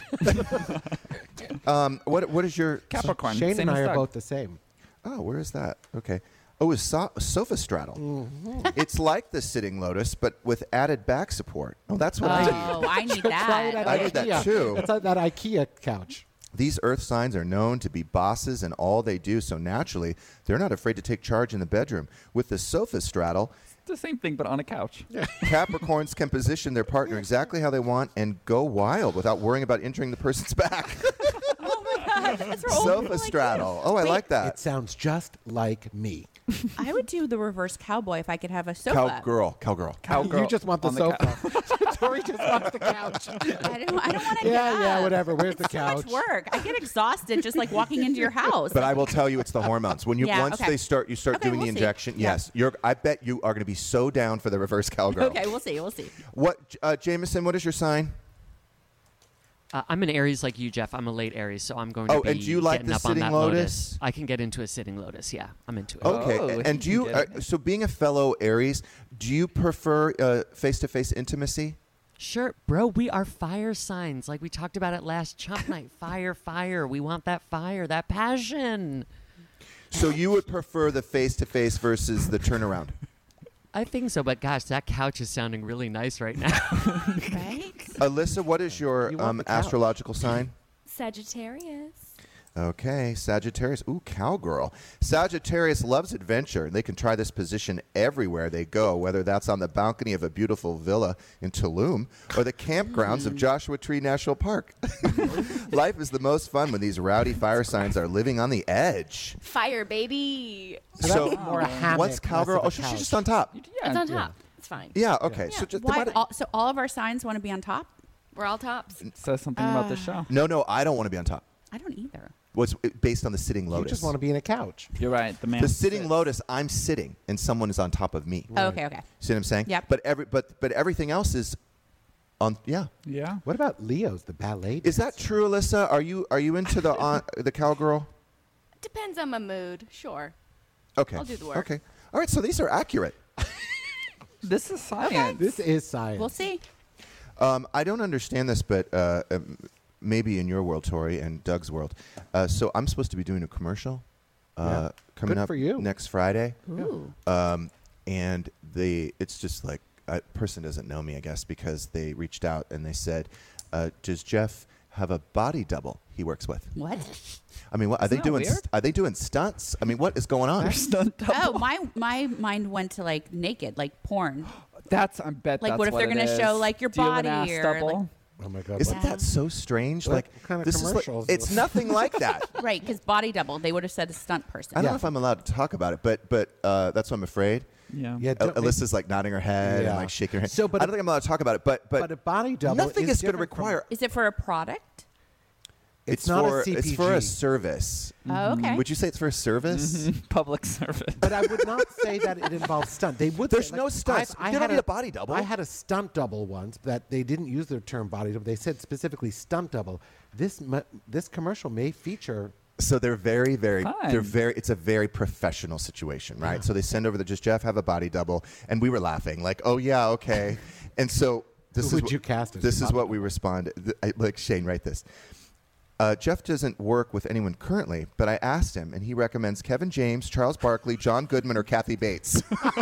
Um, what What is your Capricorn. Shane same and I as are Doug. both the same. Oh, where is that? Okay. Oh, it's so- sofa straddle. It's like the sitting lotus, but with added back support. Oh, that's what I need. Oh, I need Try it that. at I need IKEA. that too. It's like that IKEA couch. These earth signs are known to be bosses in all they do, so naturally, they're not afraid to take charge in the bedroom. With the sofa straddle, It's the same thing, but on a couch. Capricorns can position their partner exactly how they want and go wild without worrying about injuring the person's back. Oh my God. That's for old people Sofa like straddle. Oh, I Wait. like It that. sounds just like me. you. I would do the reverse cowboy if I could have a sofa. Cowgirl. Cowgirl. Cowgirl You just want the on sofa. Tori just wants the couch. I don't. I don't want to. Yeah, yeah, whatever. Where's the It's couch? too much work. I get exhausted just like walking into your house. But I will tell you, it's the hormones. When you Yeah, once okay. they start, you start Okay, doing we'll the see. injection. Yeah. Yes, you're. I bet you are going to be so down for the reverse cowgirl. Okay, we'll see. We'll see. What, uh, Jameson? What is your sign? Uh, I'm an Aries like you, Jeff. I'm a late Aries, so I'm going to Oh, be and do you like getting the up on sitting that lotus? I can get into a sitting lotus. Yeah, I'm into it. Okay, Oh, a- he and do can you? get Uh, it. so, being a fellow Aries, do you prefer uh, face-to-face intimacy? Sure, bro. We are fire signs, like we talked about it last Chump Night. Fire, fire. We want that fire, that passion. So you would prefer the face-to-face versus the turnaround? I think so, but gosh, that couch is sounding really nice right now. Right? Alyssa, what is your You want um, the couch. astrological sign? Sagittarius. Okay, Sagittarius. Ooh, cowgirl. Sagittarius loves adventure, and they can try this position everywhere they go, whether that's on the balcony of a beautiful villa in Tulum or the campgrounds of Joshua Tree National Park. Life is the most fun when these rowdy fire signs are living on the edge. Fire, baby. So that's more a hammock, what's less cowgirl? of a Oh, she's couch. just on top. Yeah, It's on yeah. top. It's fine. Yeah, okay. So just, they Why, might- all, so all of our signs want to be on top? We're all tops. It says something about the show. no, no, I don't want to be on top. I don't either. Was based on the sitting You lotus. just want to be in a couch. You're right. The man. the sitting sits. lotus, I'm sitting, and someone is on top of me. Oh, okay, okay. See what I'm saying? Yep. But every but but everything else is On yeah. Yeah. What about Leo's, the ballet? Is that true, Alyssa? Are you are you into the uh, the cowgirl? Depends on my mood. Sure. Okay. I'll do the work. Okay. All right. So these are accurate. This is science. This is science. We'll see. Um, I don't understand this, but uh, um, maybe in your world, Tori, and Doug's world. Uh, so I'm supposed to be doing a commercial uh, Yeah. coming Good up for you. next Friday. Ooh. Um, and they, it's just like a person doesn't know me, I guess, because they reached out and they said, uh, "Does Jeff have a body double he works with?" What? I mean, what are Isn't they that doing? weird? St- are they doing stunts? I mean, what is going on? They're stunt double. Oh, my my mind went to like naked, like porn. That's I bet. Like, that's what if they're it gonna is. show, like, your Do you have an body ass or, double? like- Oh my God. Isn't Yeah. that so strange? What like kind of this is like, commercials? it's nothing like that. Right, because body double. They would have said a stunt person. I don't Yeah. know if I'm allowed to talk about it, but but uh, that's what I'm afraid. Yeah. Yeah, Al- don't- Alyssa's like nodding her head Yeah. and like shaking her head. So, but I a- don't think I'm allowed to talk about it. But but, but a body double nothing is is going to different from- require. Is it for a product? It's not a for C P it's for a G. service. Oh, okay. Would you say it's for a service? Public service. But I would not say that it involves stunt. They would. There's say, no like, stunts. I, I You don't had need a body double. I had a stunt double once that they didn't use the term body double. They said specifically stunt double. This mu- this commercial may feature. So they're very, very, Fun. they're very. It's a very professional situation, right? So they send over the just Jeff have a body double, and we were laughing like, oh yeah, okay. And so this Who is would wh- you cast as This your is body what we responded. Th- I, like Shane, write this. Uh, Jeff doesn't work with anyone currently, but I asked him, and he recommends Kevin James, Charles Barkley, John Goodman, or Kathy Bates.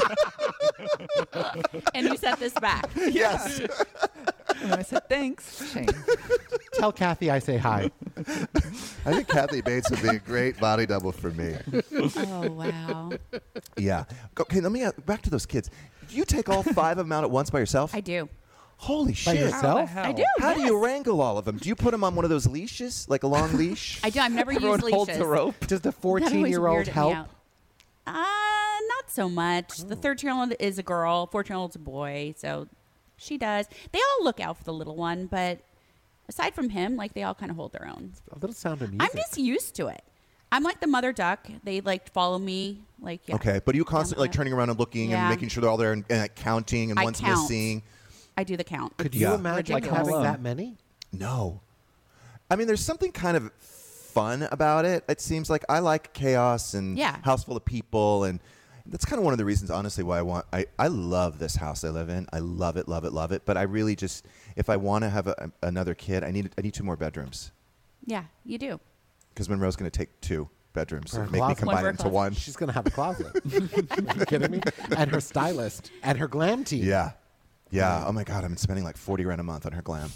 And you set this back. Yes. And I said, thanks, Shane. Tell Kathy I say hi. I think Kathy Bates would be a great body double for me. Oh wow. Yeah. Okay, let me uh, back to those kids. Do you take all five of them out at once by yourself? I do. Holy By shit. yourself? I do. How do yes. you wrangle all of them? Do you put them on one of those leashes, like a long leash? I do. I've never Everyone used holds leashes. a rope. Does the That always fourteen-year-old weirded me help? out. Uh, not so much. The thirteen-year-old is a girl. fourteen-year-old's a boy. So she does. They all look out for the little one, but aside from him, like they all kind of hold their own. A little sound of I'm music. just used to it. I'm like the mother duck. They like follow me. Like yeah. Okay, but are you constantly like turning around and looking Yeah. and making sure they're all there and, and like, counting and I one's count. missing? I do the count. Could Yeah. you imagine Like having Home that Alone. many? No. I mean, there's something kind of fun about it. It seems like I like chaos and Yeah. house full of people, and that's kind of one of the reasons, honestly, why I want. I, I love this house I live in. I love it, love it, love it. But I really just, if I want to have a, another kid, I need I need two more bedrooms Yeah, you do. because Monroe's going to take two bedrooms, For her make me closet. combine One for it a into closet. one. She's gonna have a closet. Are you kidding me? And her stylist and her glam team. Yeah. Yeah. Oh my God, I've been spending like forty grand a month on her glam.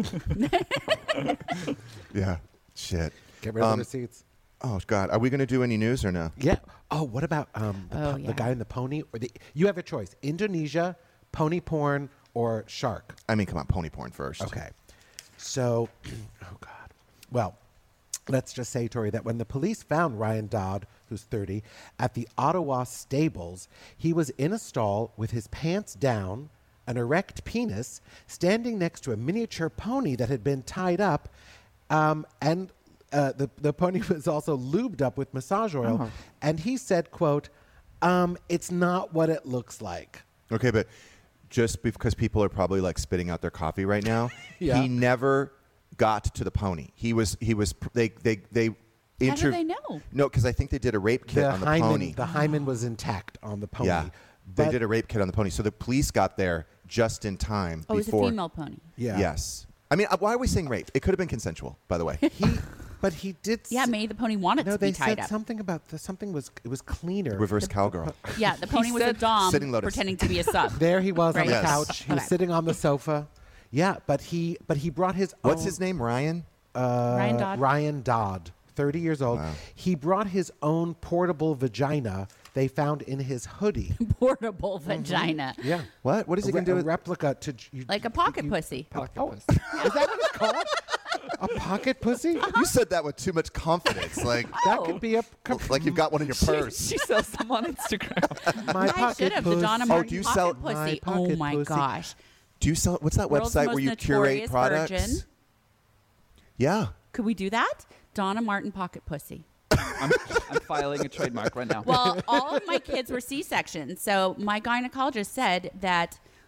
Yeah. Shit. Get rid of Um, the receipts. Oh God, are we going to do any news or no? Yeah. Oh, what about um, the, Oh, po- yeah. the guy in the pony? Or the you have a choice: Indonesia, pony porn, or shark. I mean, come on, pony porn first. Okay. So, oh God. Well, let's just say, Tori, that when the police found Ryan Dodd, who's thirty, at the Ottawa stables, he was in a stall with his pants down, an erect penis, standing next to a miniature pony that had been tied up, um, and uh, the the pony was also lubed up with massage oil. Oh. And he said, "quote um, It's not what it looks like." Okay, but just because people are probably like spitting out their coffee right now, Yeah. he never got to the pony. He was he was they they they. How do they know? No, because I think they did a rape kit The on the hymen, pony. the hymen was intact on the pony. Yeah, they But- did a rape kit on the pony. So the police got there just in time Oh, it was a before. female pony. Yeah. Yes. I mean, uh, why are we saying rape? It could have been consensual, by the way. He, but he did. Yeah, s- maybe the pony wanted No, to they be tied said up. something about the, something was it was cleaner. Reverse cowgirl. Yeah, the pony was a said dom sitting lotus. pretending to be a sub. There he was on Right. the Yes. couch. He was Okay. sitting on the sofa. Yeah, but he but he brought his What's own, his name? Ryan. uh, Ryan Dodd? Ryan Dodd, thirty years old. Wow. He brought his own portable vagina they found in his hoodie. Portable vagina. Yeah. What? What is he a, going re- to do a with? replica to j- you, Like a pocket you- pussy. Pocket Oh. pussy. Is that what it's called? A pocket pussy? You said that with too much confidence, like That could be a comp- like you've got one in your purse. She sells them on Instagram. my I pocket should have the pussy. Donna Oh, Martin do you pocket sell- My pussy. Oh pocket my pussy. gosh. Do you sell? What's that World's website most where you curate notorious products? virgin. Yeah. Could we do that? Donna Martin pocket pussy. I'm, I'm filing a trademark right now. Well, all of my kids were C-sections, so my gynecologist said that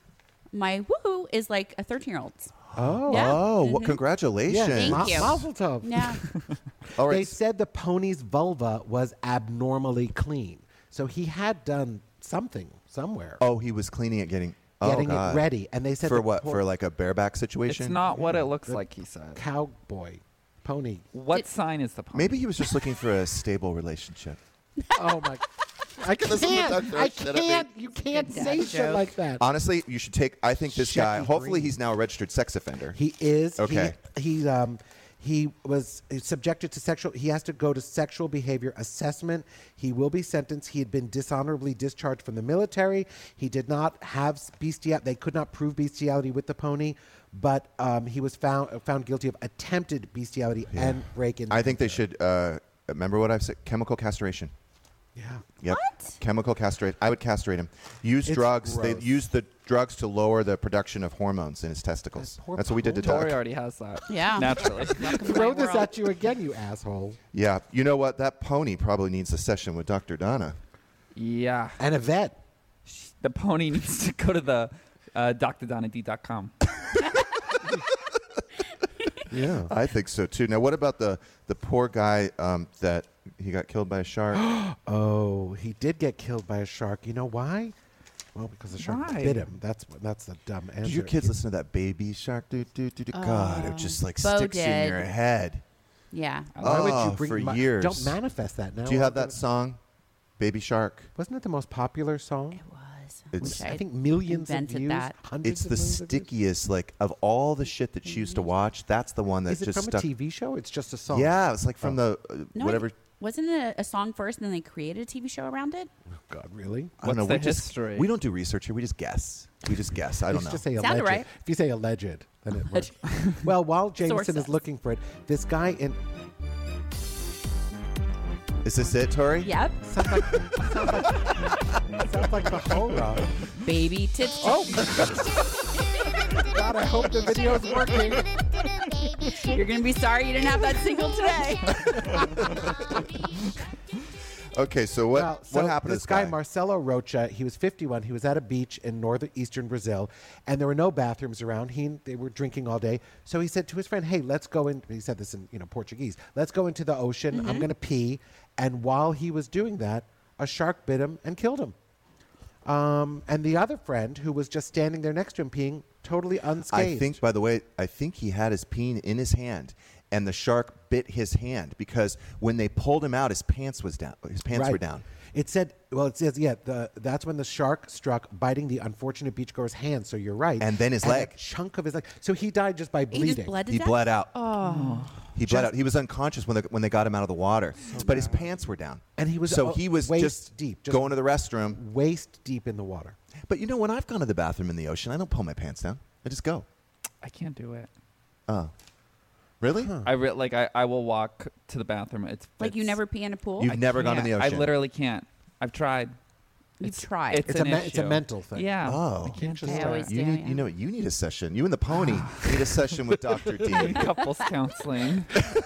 My woohoo is like a thirteen-year-old's. Oh. Yeah. Oh, well, Mhm. congratulations. Yeah, Thank ma- you. Mazel tov. Yeah. All right. They said the pony's vulva was abnormally clean. So he had done something somewhere. Oh, he was cleaning it, getting oh, Getting it God. ready. And they said for the what? poor- For like a bareback situation? It's not what Yeah, it looks the like, he said. Cowboy. Pony. What sign is the pony? Maybe he was just looking for a stable relationship. Oh, my. I Listen to can't. that throw I shit at me. can't. You can't Good say dad shit joke. like that. Honestly, you should take. I think this guy. Shecky Hopefully, Green. he's now a registered sex offender. He is. Okay. He, he um he was subjected to sexual. He has to go to sexual behavior assessment. He will be sentenced. He had been dishonorably discharged from the military. He did not have bestiality. They could not prove bestiality with the pony, but um, he was found found guilty of attempted bestiality and break-in. I think they should. Uh, remember what I've said? Chemical castration. Yeah. Yep. What? Chemical castrate. I would castrate him. Use It's drugs. gross. They use the drugs to lower the production of hormones in his testicles. That poor That's what we did to Tori Doug. already has that. Yeah. Naturally. Welcome to Throw my this world. at you again, you asshole. Yeah. You know what? That pony probably needs a session with Doctor Donna. Yeah. And a vet. The pony needs to go to the uh, D R donna D dot com. Yeah. I think so too. Now, what about the the poor guy um, that he got killed by a shark? Oh, he did get killed by a shark. You know why? Well, because the shark Why? bit him. That's that's the dumb answer. Did you kids listen to that baby shark? Do, do, do, do. God, it just like Bo sticks in did. your head. Yeah. Why would Oh, you bring for my- years. Don't manifest that now. Do you have that song, Baby Shark? Wasn't it the most popular song? It was. It's- Wish I I'd think millions of invented views. that. Hundreds It's of the millions of views. stickiest, like of all the shit that she used to watch. That's the one that Is it just from stuck. a T V show? It's just a song. Yeah, it's like from Oh. the uh, No, whatever. it- wasn't it a, a song first, and then they created a T V show around it? Oh, God, really? I don't know. What's the we just, history? We don't do research here. We just guess. We just guess. I You don't should know. just say Sounded alleged. right. If you say alleged, then it works. Well, while Jameson is Sources. looking for it, this guy in Is this it, Tori? Yep. sounds like sounds like, sounds like the horror. Baby tits. Oh, God! I hope the video's working. You're gonna be sorry you didn't have that single today. Okay, so what Well, so what happened this to this guy? Marcelo Rocha, he was fifty-one. He was at a beach in northeastern Brazil, and there were no bathrooms around. He they were drinking all day. So he said to his friend, "Hey, let's go in." He said this in you know Portuguese. Let's go into the ocean. Mm-hmm. I'm going to pee. And while he was doing that, a shark bit him and killed him. Um, and the other friend, who was just standing there next to him peeing, totally unscathed. I think, by the way, I think he had his peen in his hand, and the shark bit his hand because when they pulled him out, his pants was down. His pants Right. were down. It said, well, it says, yeah, the, that's when the shark struck, biting the unfortunate beachgoer's hand. So you're right. And then his a leg. chunk of his leg. So he died just by He bleeding. just bled to He death? bled out. Oh. He bled out. He was unconscious when they, when they got him out of the water, but his pants were down. And he was, so uh, he was waist just deep, just going to the restroom. waist deep in the water. But you know, when I've gone to the bathroom in the ocean, I don't pull my pants down. I just go. I can't do it. Oh, really? I re- like I, I will walk to the bathroom. It's Like you it's- never pee in a pool? You've I never gone in the can't. ocean. I literally can't. I've tried. You've It's- tried. It's, It's an a me- it's a issue. mental thing. Yeah. Oh. I can't just I do always it. You do, need, yeah. you know, what? You need a session. You and the pony need a session with Doctor D. Couples counseling.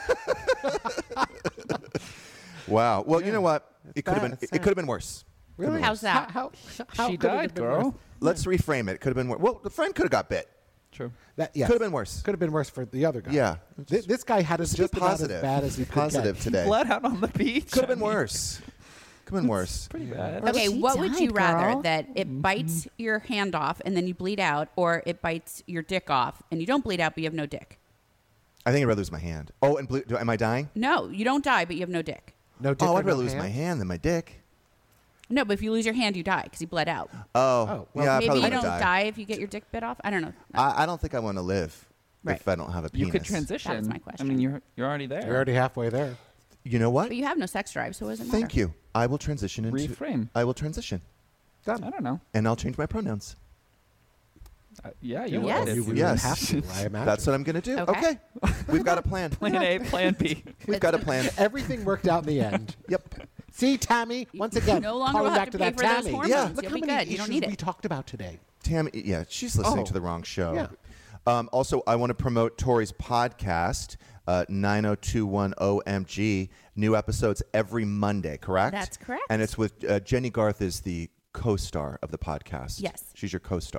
Wow. Well, you Yeah. know what? It's It could have bad. been. It's It could have been worse. Really? How's that? How, how, how She could it have died, been girl. worse? Let's reframe it. Could have been worse. Well, the friend could have got bit. True. That, yes. Could have been worse. Could have been worse for the other guy. Yeah. Th- this guy had it Just just be about positive. as bad as he Be could positive get. today. Bled out on the beach. Could have been I mean, worse. Could have been worse. Pretty bad. Okay, she what would you died, rather? girl. That it bites your hand off and then you bleed out, or it bites your dick off and you don't bleed out but you have no dick? I think I'd rather lose my hand. Oh, and blue, do, am I dying? No, you don't die but you have no dick. No dick Oh, or I'd no rather lose my hand? hand than my dick. No, but if you lose your hand, you die because you bled out. Oh, Oh, well, yeah. I Maybe probably you wanna don't die. if you get your dick bit off. I don't know. I, I don't think I want to live Right. if I don't have a penis. You could transition. That was my I question. mean, you're you're already there. You're already halfway there. You know what? But you have no sex drive, so it doesn't matter. Thank you. I will transition into. Reframe. I will transition, I don't know. and I'll change my pronouns. Uh, yeah, you Yes. will. You would Yes. have to, I imagine. That's what I'm going to do. Okay. Okay. We've got a plan. Plan A, Plan B. We've got a plan. Everything worked out in the end. Yep. See, Tammy, once again, no longer calling will have back to to pay that for those Tammy. hormones. Yeah. Look You'll how be many good. You don't issues need we it. talked about today. Tammy, yeah, she's listening Oh. to the wrong show. Yeah. Um, also, I want to promote Tori's podcast, uh, nine oh two one O M G. New episodes every Monday, correct? That's correct. And it's with uh, Jenny Garth is the co-star of the podcast. Yes. She's your co-star.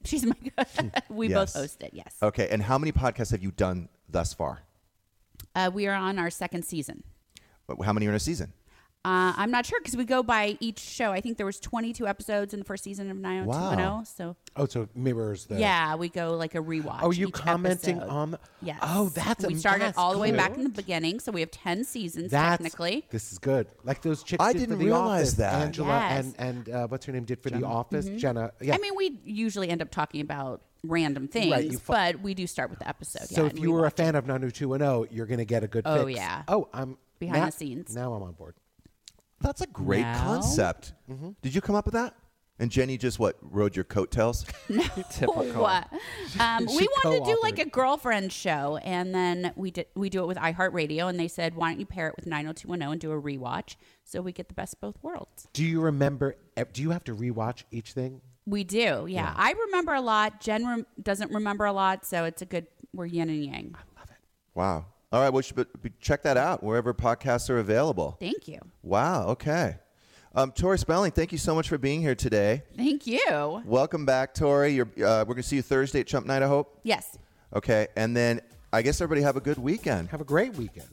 She's my. we Yes. both host it. Yes. Okay, and how many podcasts have you done thus far? Uh, we are on our second season. How many are in a season? Uh, I'm not sure because we go by each show. I think there was twenty-two episodes in the first season of nine oh two one oh. Wow. So Oh, so it mirrors the. yeah, we go like a rewatch. Oh, you each commenting episode. on the. Yes. Oh, that's we started that's all the way cool. back in the beginning, so we have ten seasons That's, technically. This is good. Like those chicks I did didn't for The realize Office. that. Angela Yes. and, and uh, what's her name did for The Jenna. Office. Mhm. Jenna. Yeah. I mean, we usually end up talking about random things, Right, you fo- but we do start with the episode. so yeah, if and you were a rewatch fan of nine oh two one oh, you're going to get a good Oh, fix. yeah. Oh, I'm Behind now- the scenes. Now I'm on board. That's a great Now? concept. Mm-hmm. Did you come up with that? And Jenny just what rode your coattails? Typical. What? Um, She we wanted to do like co-authored. a girlfriend show, and then we did we do it with iHeartRadio, and they said, "Why don't you pair it with nine oh two one oh and do a rewatch, so we get the best of both worlds?" Do you remember? ev- Do you have to rewatch each thing? We do, yeah. Yeah. I remember a lot. Jen rem- doesn't remember a lot, so it's a good. We're yin and yang. Wow. All right, well, should be, be- check that out wherever podcasts are available. Thank you. Wow, okay. Um, Tori Spelling, thank you so much for being here today. Thank you. Welcome back, Tori. You're, uh, we're going to see you Thursday at Chump Night, I hope. Yes. Okay, and then I guess everybody have a good weekend. Have a great weekend.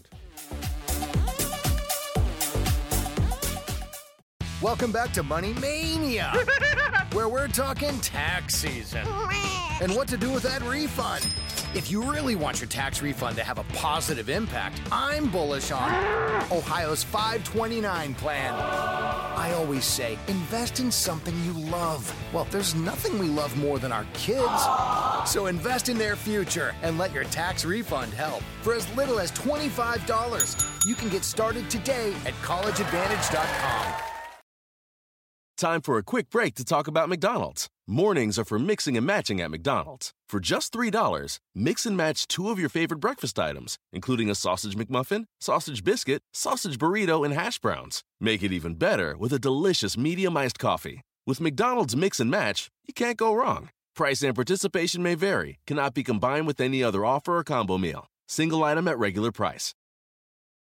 Welcome back to Money Mania, where we're talking tax season and what to do with that refund. If you really want your tax refund to have a positive impact, I'm bullish on Ohio's five twenty-nine plan. I always say, invest in something you love. Well, there's nothing we love more than our kids. So invest in their future and let your tax refund help. For as little as twenty-five dollars, you can get started today at college advantage dot com. Time for a quick break to talk about McDonald's. Mornings are for mixing and matching at McDonald's. For just three dollars, mix and match two of your favorite breakfast items, including a sausage McMuffin, sausage biscuit, sausage burrito, and hash browns. Make it even better with a delicious medium iced coffee. With McDonald's Mix and Match, you can't go wrong. Price and participation may vary, cannot be combined with any other offer or combo meal. Single item at regular price.